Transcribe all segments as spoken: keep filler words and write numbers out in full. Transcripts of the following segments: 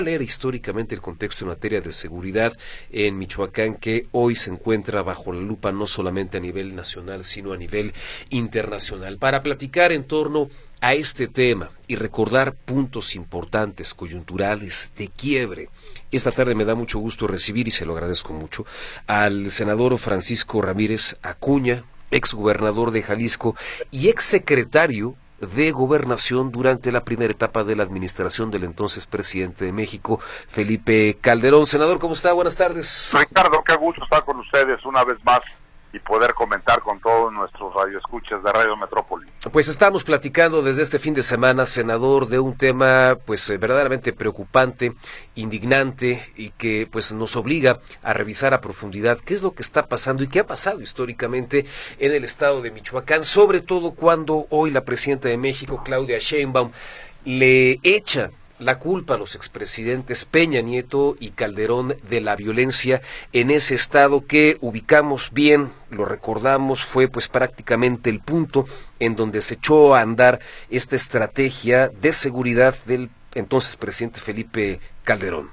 Leer históricamente el contexto en materia de seguridad en Michoacán, que hoy se encuentra bajo la lupa no solamente a nivel nacional, sino a nivel internacional. Para platicar en torno a este tema y recordar puntos importantes, coyunturales, de quiebre, esta tarde me da mucho gusto recibir, y se lo agradezco mucho, al senador Francisco Ramírez Acuña, exgobernador de Jalisco y exsecretario de Gobernación durante la primera etapa de la administración del entonces presidente de México, Felipe Calderón. Senador, ¿cómo está? Buenas tardes. Ricardo, qué gusto estar con ustedes una vez más y poder comentar con todos nuestros radioescuchas de Radio Metrópoli. Pues estamos platicando desde este fin de semana, senador, de un tema pues verdaderamente preocupante, indignante, y que pues nos obliga a revisar a profundidad qué es lo que está pasando y qué ha pasado históricamente en el estado de Michoacán, sobre todo cuando hoy la presidenta de México, Claudia Sheinbaum, le echa la culpa a los expresidentes Peña Nieto y Calderón de la violencia en ese estado que ubicamos bien, lo recordamos, fue pues prácticamente el punto en donde se echó a andar esta estrategia de seguridad del entonces presidente Felipe Calderón.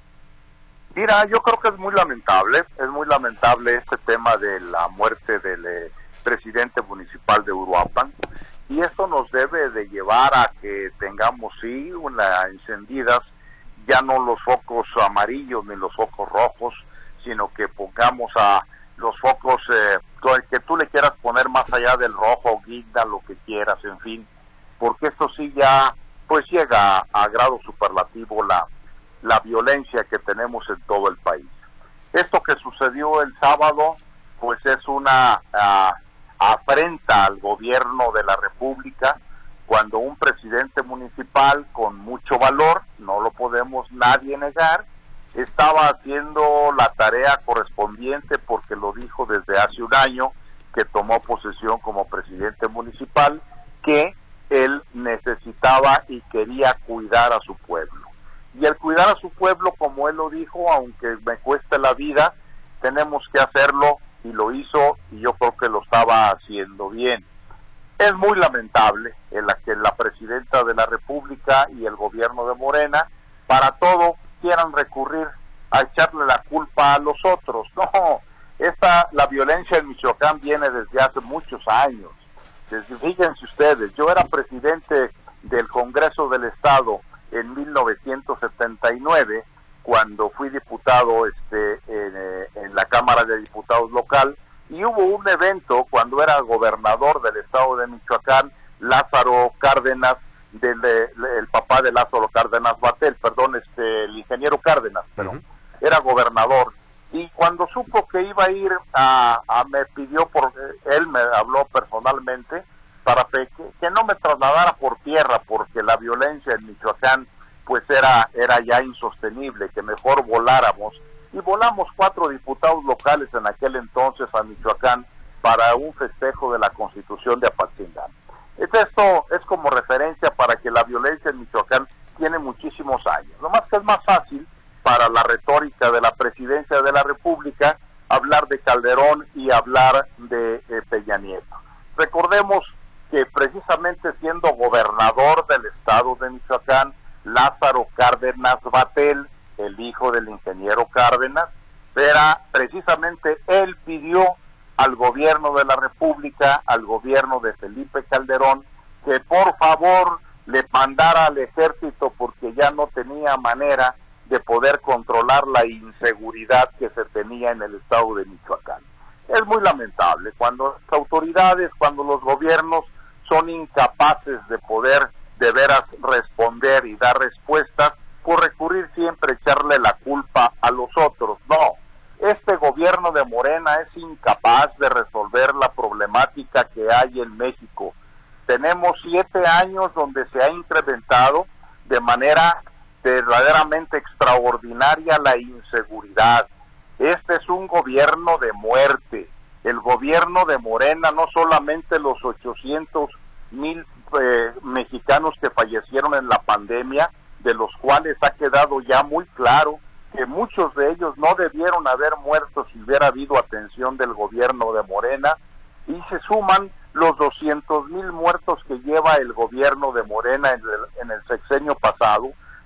Mira, yo creo que es muy lamentable, es muy lamentable este tema de la muerte del eh, presidente municipal de Uruapan. Y esto nos debe de llevar a que tengamos, sí, una encendidas, ya no los focos amarillos ni los focos rojos, sino que pongamos a los focos eh, que tú le quieras poner más allá del rojo, guinda, lo que quieras, en fin, porque esto sí ya pues llega a, a grado superlativo la, la violencia que tenemos en todo el país. Esto que sucedió el sábado, pues es una... Uh, afrenta al gobierno de la República, cuando un presidente municipal con mucho valor, no lo podemos nadie negar, estaba haciendo la tarea correspondiente, porque lo dijo desde hace un año que tomó posesión como presidente municipal, que él necesitaba y quería cuidar a su pueblo. Y el cuidar a su pueblo, como él lo dijo, aunque me cueste la vida, tenemos que hacerlo, y lo hizo, y yo creo que lo estaba haciendo bien. Es muy lamentable en la que la presidenta de la República y el gobierno de Morena, para todo, quieran recurrir a echarle la culpa a los otros. No, esta, la violencia en Michoacán viene desde hace muchos años. Desde, fíjense ustedes, yo era presidente del Congreso del Estado en mil novecientos setenta y nueve, cuando fui diputado este en, en la Cámara de Diputados local, y hubo un evento cuando era gobernador del estado de Michoacán, Lázaro Cárdenas, del, el papá de Lázaro Cárdenas Batel, perdón, este el ingeniero Cárdenas, pero uh-huh. era gobernador, y cuando supo que iba a ir a, a me pidió, por él me habló personalmente, para que, que no me trasladara por tierra, porque la violencia en Michoacán pues era era ya insostenible, que mejor voláramos, y volamos cuatro diputados locales en aquel entonces a Michoacán para un festejo de la Constitución de Apatzingán. Esto es como referencia para que la violencia en Michoacán tiene muchísimos años. Lo más que es más fácil para la retórica de la presidencia de la República hablar de Calderón y hablar de eh, Peña Nieto. Recordemos que precisamente siendo gobernador del estado de Michoacán, Lázaro Cárdenas Batel, el hijo del ingeniero Cárdenas, era precisamente él pidió al gobierno de la República, al gobierno de Felipe Calderón, que por favor le mandara al ejército, porque ya no tenía manera de poder controlar la inseguridad que se tenía en el estado de Michoacán. Es muy lamentable cuando las autoridades, cuando los gobiernos son incapaces de poder de veras responder y dar respuestas, por recurrir siempre a echarle la culpa a los otros. No, este gobierno de Morena es incapaz de resolver la problemática que hay en México. Tenemos siete años donde se ha incrementado de manera verdaderamente extraordinaria la inseguridad. Este es un gobierno de muerte. El gobierno de Morena, no solamente los ochocientos mil eh, mexicanos que fallecieron en la pandemia, de los cuales ha quedado ya muy claro que muchos de ellos no debieron haber muerto si hubiera habido atención del gobierno de Morena, y se suman los doscientos mil muertos que lleva el gobierno de Morena en el, en el sexenio pasado,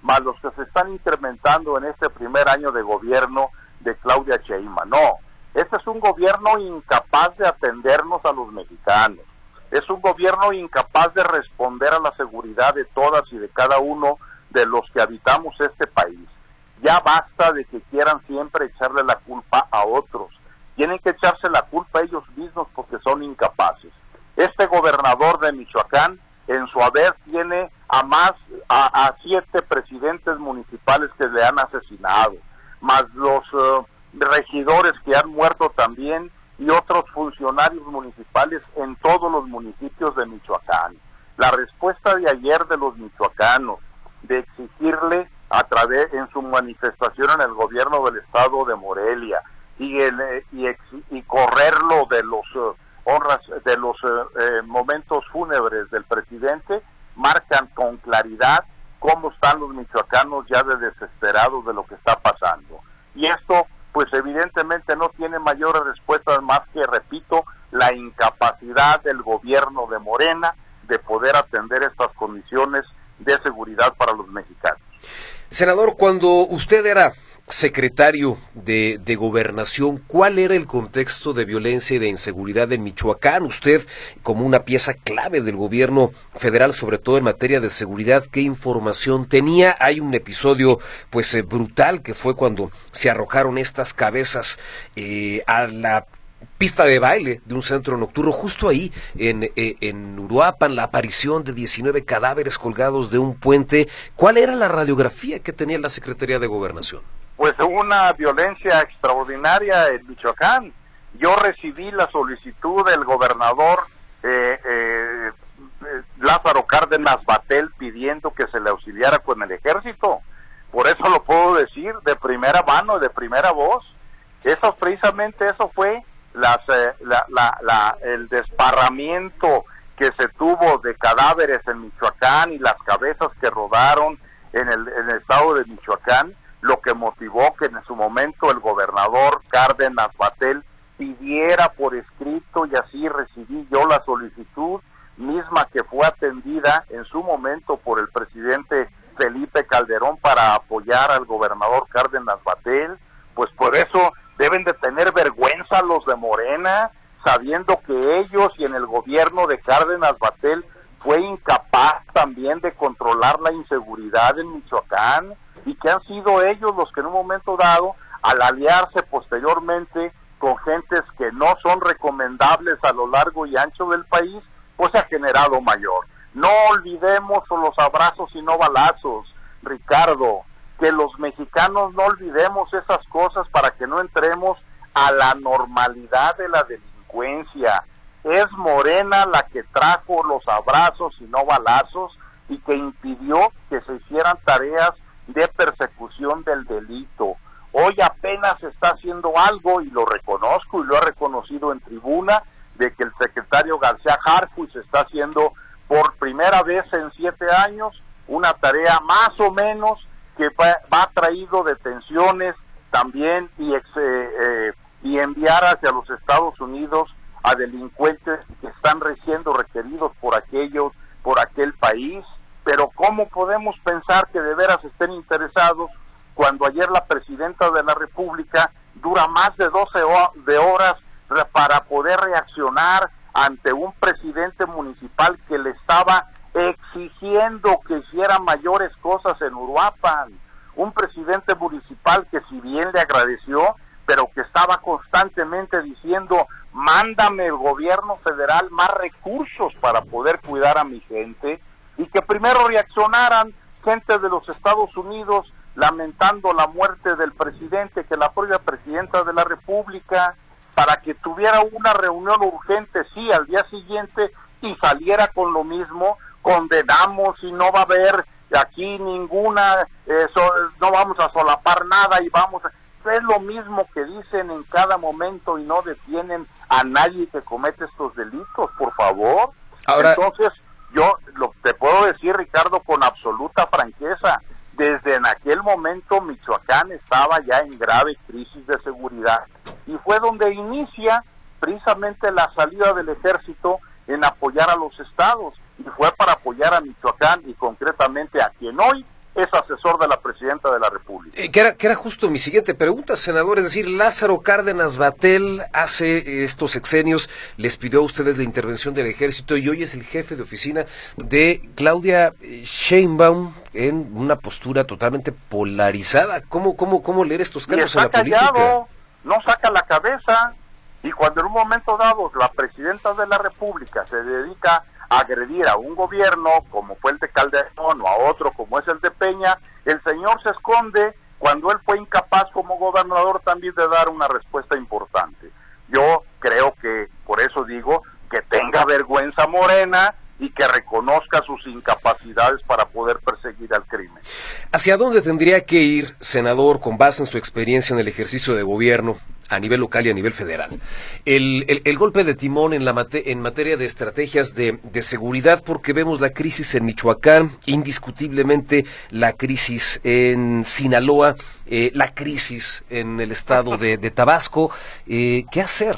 más los que se están incrementando en este primer año de gobierno de Claudia Sheinbaum. No, este es un gobierno incapaz de atendernos a los mexicanos. Es un gobierno incapaz de responder a la seguridad de todas y de cada uno de los que habitamos este país. Ya basta de que quieran siempre echarle la culpa a otros. Tienen que echarse la culpa a ellos mismos porque son incapaces. Este gobernador de Michoacán, en su haber, tiene a más, a, a siete presidentes municipales que le han asesinado, más los uh, regidores que han muerto también y otros funcionarios municipales en todos los municipios de Michoacán. La respuesta de ayer de los michoacanos, de exigirle a través, en su manifestación en el gobierno del estado de Morelia, y, el, y, ex, y correrlo de los uh, honras, de los uh, eh, momentos fúnebres del presidente, marcan con claridad cómo están los michoacanos ya de desesperados de lo que está pasando. Y esto, pues evidentemente no tiene mayores respuestas más que, repito, la incapacidad del gobierno de Morena de poder atender estas condiciones de seguridad para los mexicanos. Senador, cuando usted era secretario de, de Gobernación, ¿cuál era el contexto de violencia y de inseguridad en Michoacán? Usted, como una pieza clave del gobierno federal, sobre todo en materia de seguridad, ¿qué información tenía? Hay un episodio pues eh, brutal que fue cuando se arrojaron estas cabezas eh, a la pista de baile de un centro nocturno, justo ahí en, eh, en Uruapan, la aparición de diecinueve cadáveres colgados de un puente. ¿Cuál era la radiografía que tenía la Secretaría de Gobernación? Pues una violencia extraordinaria en Michoacán. Yo recibí la solicitud del gobernador eh, eh, Lázaro Cárdenas Batel pidiendo que se le auxiliara con el ejército. Por eso lo puedo decir de primera mano, de primera voz. Eso precisamente eso fue las, eh, la, la, la, el desparramiento que se tuvo de cadáveres en Michoacán y las cabezas que rodaron en el, en el estado de Michoacán, lo que motivó que en su momento el gobernador Cárdenas Batel pidiera por escrito, y así recibí yo la solicitud misma que fue atendida en su momento por el presidente Felipe Calderón para apoyar al gobernador Cárdenas Batel. Pues por eso deben de tener vergüenza los de Morena, sabiendo que ellos y en el gobierno de Cárdenas Batel fue incapaz también de controlar la inseguridad en Michoacán, y que han sido ellos los que en un momento dado, al aliarse posteriormente con gentes que no son recomendables a lo largo y ancho del país, pues se ha generado mayor. No olvidemos los abrazos y no balazos, Ricardo, que los mexicanos no olvidemos esas cosas para que no entremos a la normalidad de la delincuencia. Es Morena la que trajo los abrazos y no balazos y que impidió que se hicieran tareas de persecución del delito. Hoy apenas se está haciendo algo, y lo reconozco y lo ha reconocido en tribuna, de que el secretario García Harfuch está haciendo por primera vez en siete años una tarea más o menos que va, va traído detenciones también y, ex, eh, eh, y enviar hacia los Estados Unidos a delincuentes que están siendo requeridos por aquellos, por aquel país. Pero ¿cómo podemos pensar que de veras estén interesados cuando ayer la presidenta de la República dura más de doce de horas para poder reaccionar ante un presidente municipal que le estaba exigiendo que hiciera mayores cosas en Uruapan? Un presidente municipal que si bien le agradeció, pero que estaba constantemente diciendo: mándame el gobierno federal más recursos para poder cuidar a mi gente, y que primero reaccionaran gente de los Estados Unidos lamentando la muerte del presidente, que la propia presidenta de la República, para que tuviera una reunión urgente, sí, al día siguiente, y saliera con lo mismo: condenamos y no va a haber aquí ninguna, eh, so, no vamos a solapar nada y vamos a... Es lo mismo que dicen en cada momento y no detienen a nadie que comete estos delitos, por favor. Ahora... Entonces, yo lo, te puedo decir, Ricardo, con absoluta franqueza, desde en aquel momento Michoacán estaba ya en grave crisis de seguridad, y fue donde inicia precisamente la salida del ejército en apoyar a los estados, y fue para apoyar a Michoacán y concretamente a quien hoy es asesor de la presidenta de la República. Eh, que, era, que era justo mi siguiente pregunta, senador, es decir, Lázaro Cárdenas Batel hace estos sexenios les pidió a ustedes la intervención del ejército y hoy es el jefe de oficina de Claudia Sheinbaum en una postura totalmente polarizada. ¿Cómo, cómo, cómo leer estos cambios en la callado, política? No saca la cabeza, y cuando en un momento dado la presidenta de la República se dedica a agredir a un gobierno como fue el de Calderón o a otro como es el de Peña, el señor se esconde cuando él fue incapaz como gobernador también de dar una respuesta importante. Yo creo que, por eso digo, que tenga vergüenza Morena y que reconozca sus incapacidades para poder perseguir al crimen. ¿Hacia dónde tendría que ir, senador, con base en su experiencia en el ejercicio de gobierno a nivel local y a nivel federal? El, el, el golpe de timón en, la mate, en materia de estrategias de, de seguridad, porque vemos la crisis en Michoacán, indiscutiblemente la crisis en Sinaloa, eh, la crisis en el estado de, de Tabasco. Eh, ¿Qué hacer?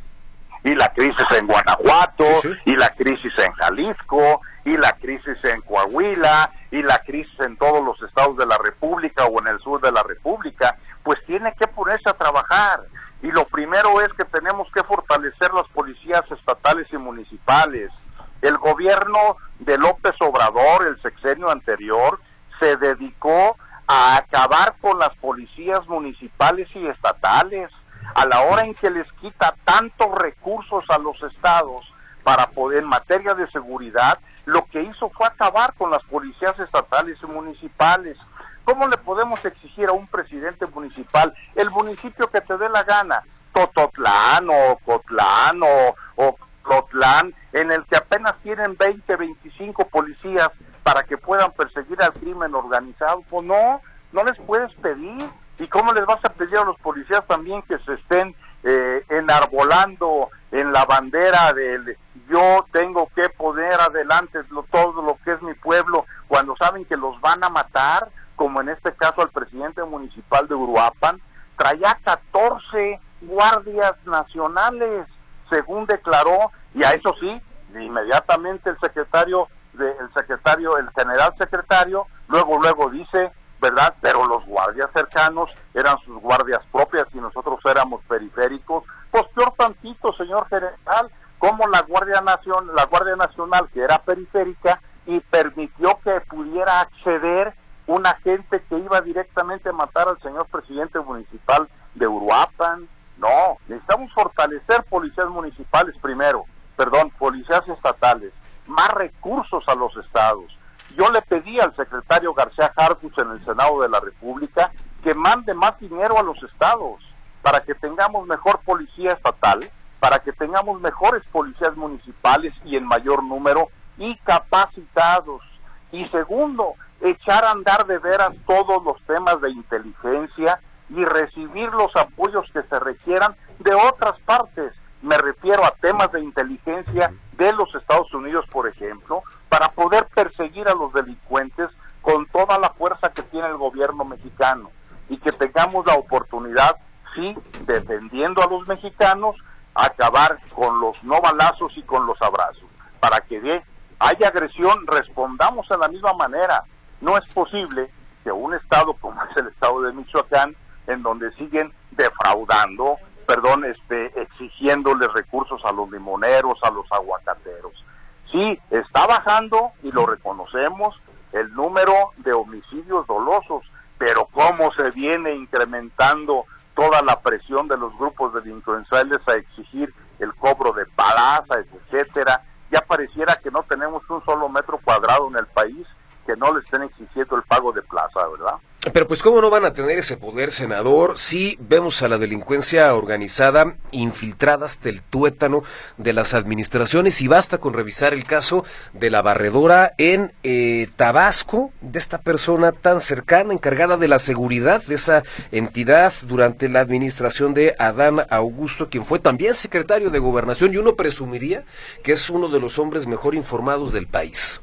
Y la crisis en Guanajuato, sí, sí. y la crisis en Jalisco, y la crisis en Coahuila, y la crisis en todos los estados de la República o en el sur de la República, pues tiene que ponerse a trabajar. Y lo primero es que tenemos que fortalecer las policías estatales y municipales. El gobierno de López Obrador, el sexenio anterior, se dedicó a acabar con las policías municipales y estatales. A la hora en que les quita tantos recursos a los estados para poder, en materia de seguridad, lo que hizo fue acabar con las policías estatales y municipales. ¿Cómo le podemos exigir a un presidente municipal, el municipio que te dé la gana, Tototlán o Cotlán o, o Cotlán, en el que apenas tienen veinte, veinticinco policías para que puedan perseguir al crimen organizado? Pues no, no les puedes pedir. ¿Y cómo les vas a pedir a los policías también que se estén eh, enarbolando en la bandera del yo tengo que poner adelante lo, todo lo que es mi pueblo, cuando saben que los van a matar, como en este caso al presidente municipal de Uruapan? Traía catorce guardias nacionales, según declaró, y a eso sí, inmediatamente el secretario, de, el secretario, el general secretario, luego, luego dice, ¿verdad? Pero los guardias cercanos eran sus guardias propias y nosotros éramos periféricos. Pues peor tantito, señor general, como la Guardia Nacional, la Guardia Nacional, que era periférica, y permitió que pudiera acceder una gente que iba directamente a matar al señor presidente municipal de Uruapan. No, necesitamos fortalecer policías municipales primero, perdón, policías estatales, más recursos a los estados. Yo le pedí al secretario García Harfuch en el Senado de la República que mande más dinero a los estados para que tengamos mejor policía estatal, para que tengamos mejores policías municipales y en mayor número y capacitados. Y segundo, echar a andar de veras todos los temas de inteligencia y recibir los apoyos que se requieran de otras partes. Me refiero a temas de inteligencia de los Estados Unidos, por ejemplo, para poder perseguir a los delincuentes con toda la fuerza que tiene el gobierno mexicano, y que tengamos la oportunidad, sí, defendiendo a los mexicanos, acabar con los no balazos y con los abrazos. Para que de, haya agresión, respondamos de la misma manera. No es posible que un estado como es el estado de Michoacán, en donde siguen defraudando, perdón, este, exigiéndoles recursos a los limoneros, a los aguacateros. Sí, está bajando, y lo reconocemos, el número de homicidios dolosos, pero cómo se viene incrementando toda la presión de los grupos delincuenciales a exigir el cobro de plazas, etcétera. Ya pareciera que no tenemos un solo metro cuadrado en el país que no le estén exigiendo el pago de plaza, ¿verdad? Pero pues cómo no van a tener ese poder, senador, si vemos a la delincuencia organizada infiltrada hasta el tuétano de las administraciones, y basta con revisar el caso de la barredora en eh, Tabasco, de esta persona tan cercana, encargada de la seguridad de esa entidad durante la administración de Adán Augusto, quien fue también secretario de Gobernación, y uno presumiría que es uno de los hombres mejor informados del país.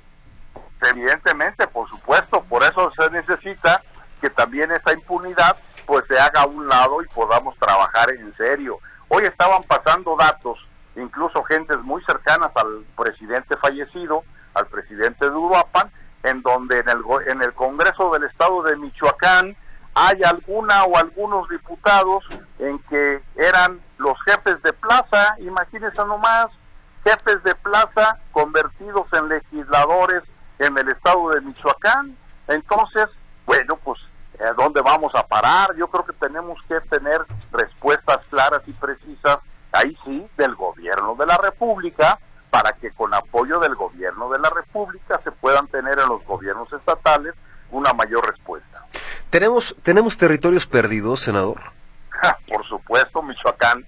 Evidentemente, por supuesto, por eso se necesita que también esa impunidad pues se haga a un lado y podamos trabajar en serio. Hoy estaban pasando datos, incluso gentes muy cercanas al presidente fallecido, al presidente de Uruapan, en donde en el, en el Congreso del Estado de Michoacán hay alguna o algunos diputados en que eran los jefes de plaza, imagínense nomás, jefes de plaza convertidos en legisladores en el Estado de Michoacán. Entonces, bueno, pues, ¿a dónde vamos a parar? Yo creo que tenemos que tener respuestas claras y precisas, ahí sí, del gobierno de la República, para que con apoyo del gobierno de la República se puedan tener en los gobiernos estatales una mayor respuesta. ¿Tenemos, tenemos territorios perdidos, senador? Por supuesto, Michoacán,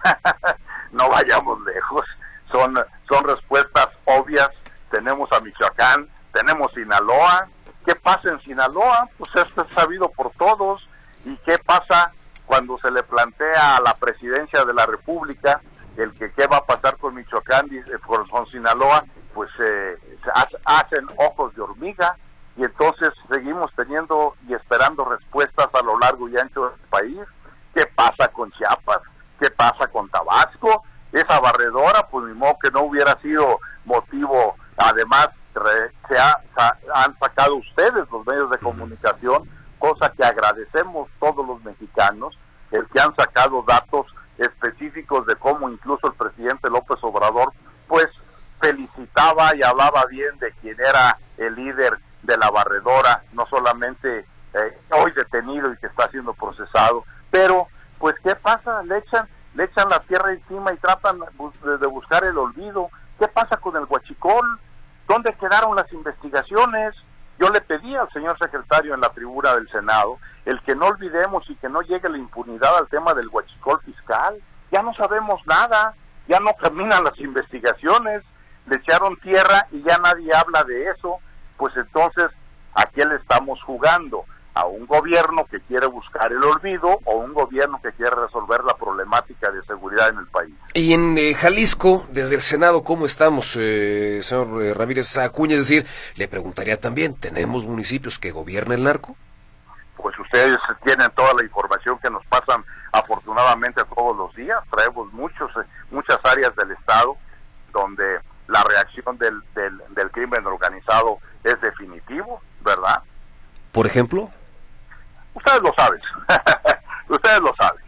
no vayamos lejos, son, son respuestas obvias. Tenemos a Michoacán, tenemos Sinaloa. ¿Qué pasa en Sinaloa? Pues esto es sabido por todos. ¿Y qué pasa cuando se le plantea a la presidencia de la República el que qué va a pasar con Michoacán y con, con Sinaloa? Pues eh, hacen ojos de hormiga, y entonces seguimos teniendo y esperando respuestas a lo largo y ancho del país. ¿Qué pasa con Chiapas? ¿Qué pasa con Tabasco? Esa barredora, pues ni modo que no hubiera sido motivo. Además, re, se, ha, se han sacado ustedes, los medios de comunicación, cosa que agradecemos todos los mexicanos, el que han sacado datos específicos de cómo incluso el presidente López Obrador, pues, felicitaba y hablaba bien de quien era el líder de la barredora, no solamente eh, hoy detenido y que está siendo procesado, pero, pues, ¿qué pasa? Le echan, le echan la tierra encima y tratan de buscar el olvido. ¿Qué pasa con el huachicol? ¿Dónde quedaron las investigaciones? Yo le pedí al señor secretario en la tribuna del Senado el que no olvidemos y que no llegue la impunidad al tema del huachicol fiscal. Ya no sabemos nada, ya no caminan las investigaciones, le echaron tierra y ya nadie habla de eso. Pues entonces, ¿a qué le estamos jugando? ¿A un gobierno que quiere buscar el olvido o un gobierno que quiere resolver la problemática de seguridad en el país? Y en eh, Jalisco, desde el Senado, ¿cómo estamos, eh, señor eh, Ramírez Acuña? Es decir, le preguntaría también, ¿tenemos municipios que gobiernen el narco? Pues ustedes tienen toda la información que nos pasan afortunadamente todos los días. Traemos muchos, eh, muchas áreas del Estado donde la reacción del, del, del crimen organizado es definitivo, ¿verdad? ¿Por ejemplo? Ustedes lo saben, ustedes lo saben.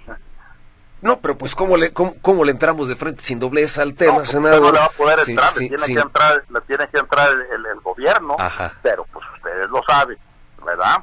No, pero pues ¿cómo le cómo, cómo le entramos de frente sin doblez al tema, no, pues senador? No le va a poder sí, entrar, sí, le tiene sí. que entrar, le tiene que entrar el, el, el gobierno. Ajá. Pero pues ustedes lo saben, ¿verdad?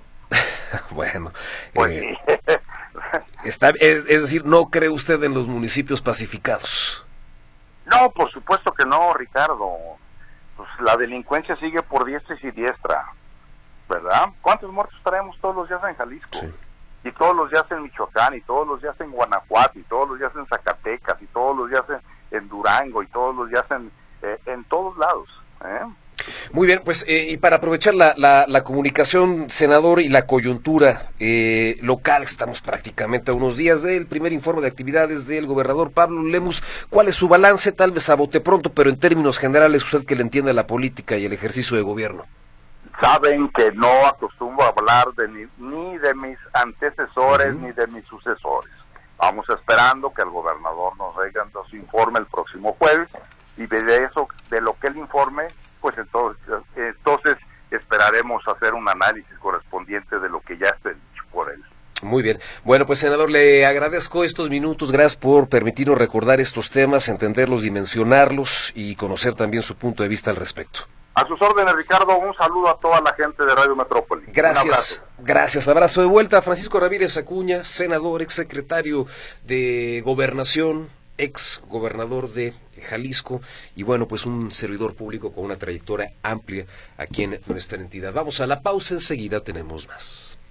Bueno, pues, eh, está, es, es decir, ¿no cree usted en los municipios pacificados? No, por supuesto que no, Ricardo. Pues la delincuencia sigue por diestra y siniestra, ¿verdad? ¿Cuántos muertos traemos todos los días en Jalisco? Sí. Y todos los días en Michoacán, y todos los días en Guanajuato, y todos los días en Zacatecas, y todos los días en, en Durango, y todos los días en, eh, en todos lados, ¿eh? Muy bien, pues eh, y para aprovechar la, la, la comunicación, senador, y la coyuntura eh, local, estamos prácticamente a unos días del primer informe de actividades del gobernador Pablo Lemus. ¿Cuál es su balance? Tal vez a bote pronto, pero en términos generales, usted que le entiende la política y el ejercicio de gobierno. Saben que no acostumbro a hablar de ni, ni de mis antecesores uh-huh. ni de mis sucesores. Vamos esperando que el gobernador nos venga su informe el próximo jueves, y de eso, de lo que él informe, pues entonces, entonces esperaremos hacer un análisis correspondiente de lo que ya esté dicho por él. Muy bien. Bueno, pues senador, le agradezco estos minutos, gracias por permitirnos recordar estos temas, entenderlos, dimensionarlos y conocer también su punto de vista al respecto. A sus órdenes, Ricardo, un saludo a toda la gente de Radio Metrópoli. Gracias, gracias. Abrazo de vuelta a Francisco Ramírez Acuña, senador, exsecretario de Gobernación, ex gobernador de Jalisco, y bueno, pues un servidor público con una trayectoria amplia aquí en nuestra entidad. Vamos a la pausa, enseguida tenemos más.